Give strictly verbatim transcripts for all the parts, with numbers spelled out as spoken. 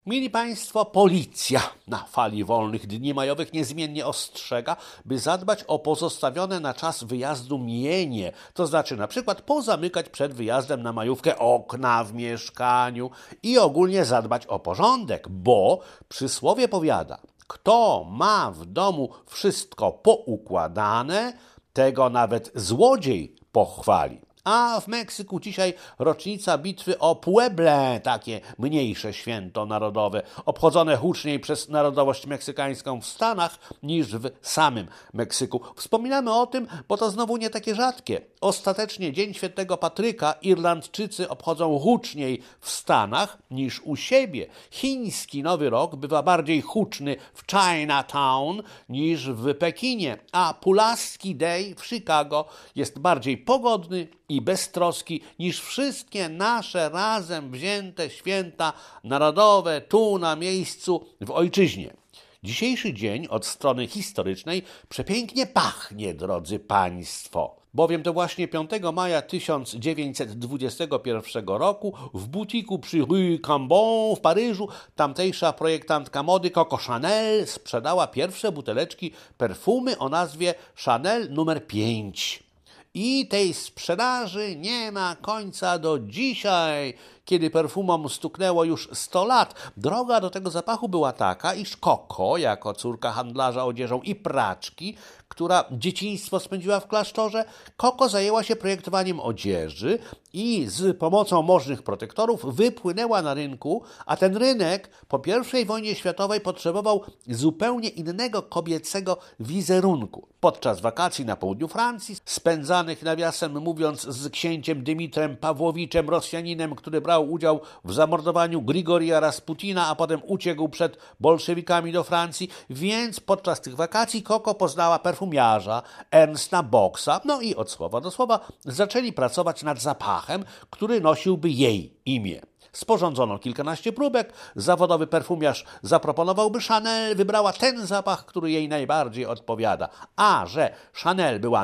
Mili Państwo, policja na fali wolnych dni majowych niezmiennie ostrzega, by zadbać o pozostawione na czas wyjazdu mienie, to znaczy na przykład pozamykać przed wyjazdem na majówkę okna w mieszkaniu i ogólnie zadbać o porządek, bo przysłowie powiada, kto ma w domu wszystko poukładane, tego nawet złodziej pochwali. A w Meksyku dzisiaj rocznica bitwy o Pueble, takie mniejsze święto narodowe, obchodzone huczniej przez narodowość meksykańską w Stanach niż w samym Meksyku. Wspominamy o tym, bo to znowu nie takie rzadkie. Ostatecznie Dzień Świętego Patryka Irlandczycy obchodzą huczniej w Stanach niż u siebie. Chiński Nowy Rok bywa bardziej huczny w Chinatown niż w Pekinie, a Pulaski Day w Chicago jest bardziej pogodny i beztroski niż wszystkie nasze razem wzięte święta narodowe tu na miejscu w ojczyźnie. Dzisiejszy dzień od strony historycznej przepięknie pachnie, drodzy Państwo, bowiem to właśnie piątego maja tysiąc dziewięćset dwudziestego pierwszego roku w butiku przy Rue Cambon w Paryżu tamtejsza projektantka mody Coco Chanel sprzedała pierwsze buteleczki perfumy o nazwie Chanel numer pięć. I tej sprzedaży nie ma końca do dzisiaj, kiedy perfumom stuknęło już sto lat. Droga do tego zapachu była taka, iż Coco, jako córka handlarza odzieżą i praczki, która dzieciństwo spędziła w klasztorze, Coco zajęła się projektowaniem odzieży i z pomocą możnych protektorów wypłynęła na rynku, a ten rynek po pierwszej wojnie światowej potrzebował zupełnie innego kobiecego wizerunku. Podczas wakacji na południu Francji, spędzanych nawiasem mówiąc z księciem Dymitrem Pawłowiczem, Rosjaninem, który brał udział w zamordowaniu Grigoria Rasputina, a potem uciekł przed bolszewikami do Francji, więc podczas tych wakacji Coco poznała perfumiarza Ernsta Boxa, no i od słowa do słowa zaczęli pracować nad zapachem, który nosiłby jej imię. Sporządzono kilkanaście próbek, zawodowy perfumiarz zaproponowałby Chanel, wybrała ten zapach, który jej najbardziej odpowiada. A że Chanel była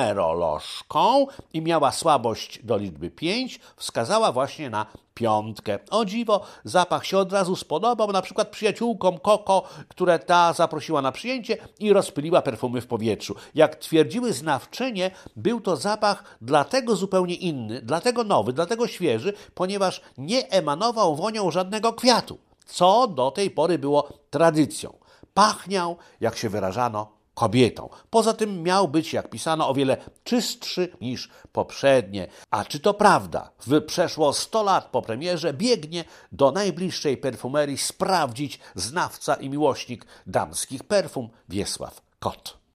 numerolożką i miała słabość do liczby pięć, wskazała właśnie na piątkę. O dziwo, zapach się od razu spodobał, na przykład przyjaciółkom Coco, które ta zaprosiła na przyjęcie i rozpyliła perfumy w powietrzu. Jak twierdziły znawczynie, był to zapach dlatego zupełnie inny, dlatego nowy, dlatego świeży, ponieważ nie emanował wonią żadnego kwiatu, co do tej pory było tradycją. Pachniał, jak się wyrażano, kobietą. Poza tym miał być, jak pisano, o wiele czystszy niż poprzednie. A czy to prawda? W przeszło sto lat po premierze biegnie do najbliższej perfumerii sprawdzić znawca i miłośnik damskich perfum Wiesław Kot.